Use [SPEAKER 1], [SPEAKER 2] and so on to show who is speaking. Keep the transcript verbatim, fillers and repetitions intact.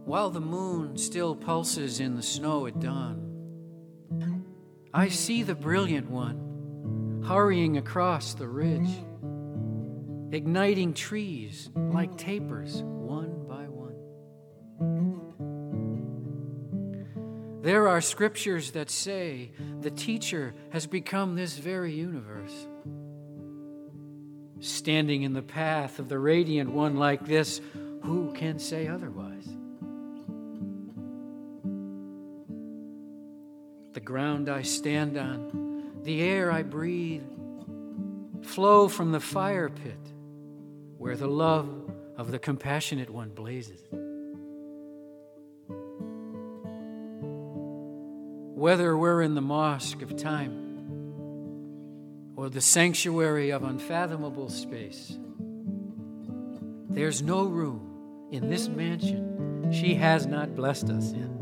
[SPEAKER 1] while the moon still pulses in the snow at dawn, I see the brilliant one hurrying across the ridge, igniting trees like tapers one by one. There are scriptures that say the teacher has become this very universe, standing in the path of the radiant one like this. Who can say otherwise? The ground I stand on, the air I breathe, flow from the fire pit where the love of the compassionate one blazes. Whether we're in the mosque of time or the sanctuary of unfathomable space, there's no room in this mansion she has not blessed us in.